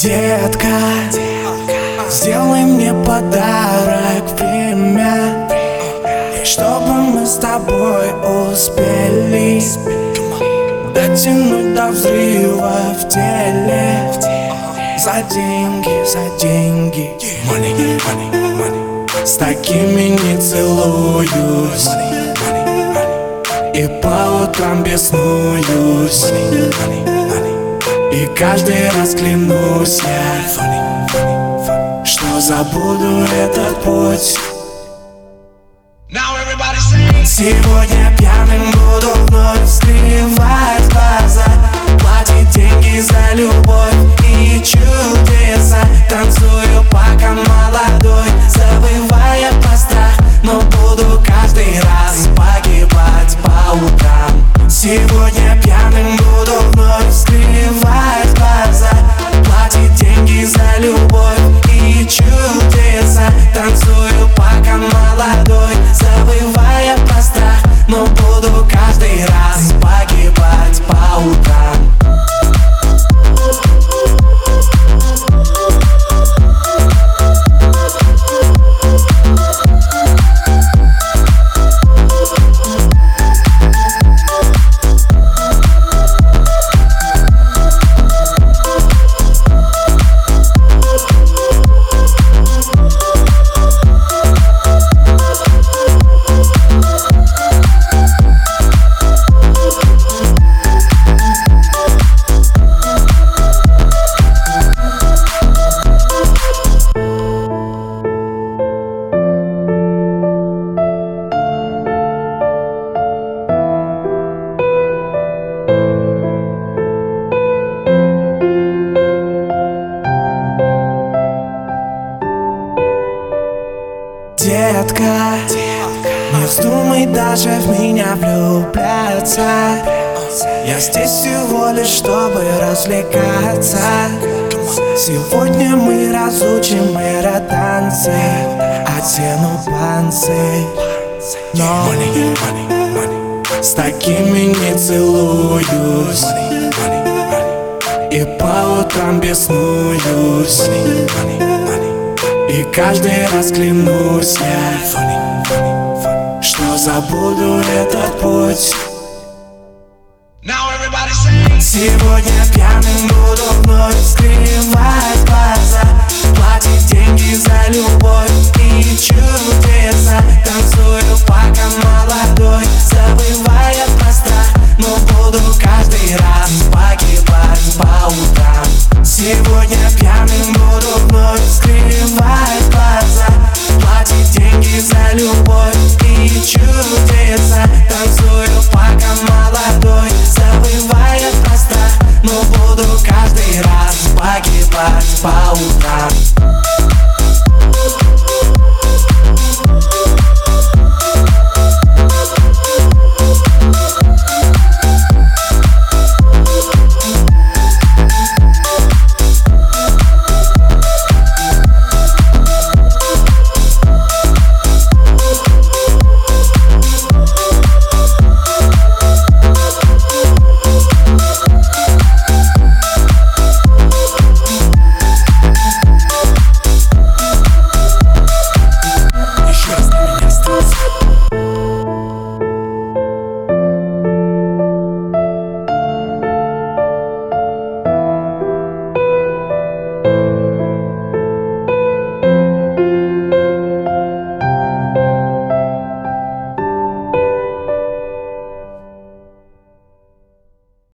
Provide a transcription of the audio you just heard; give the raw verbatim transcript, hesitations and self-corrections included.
Детка, сделай мне подарок, время, и чтобы мы с тобой успели дотянуть до взрыва в теле. За деньги, за деньги, money, money, money. С такими не целуюсь, money, money, money. И по утрам беснуюсь, money, money, money. И каждый раз клянусь я, funny, funny, funny, что забуду этот путь. Сегодня пьяным буду вновь скрывать глаза, платить деньги за любовь и чудеса. Танцую пока молодой, забывая про страх, но буду каждый раз погибать по утрам. Сегодня пьяным буду вновь скрывать глаза, платить деньги за любовь и чудеса. Танцую пока молодой, забывая про страх, но буду каждый раз погибать по утрам. Детка, не вздумай даже в меня влюбляться. Я здесь всего лишь, чтобы развлекаться. Сегодня мы разучим эро-танцы, одену панцирь. Но с такими не целуюсь, и по утрам беснуюсь, и каждый раз клянусь я, что забуду этот путь. Сегодня пьяным буду вновь скрывать глаза, платить деньги за любовь и чудеса. Танцую пока молодой, забывая про страх, но буду каждый раз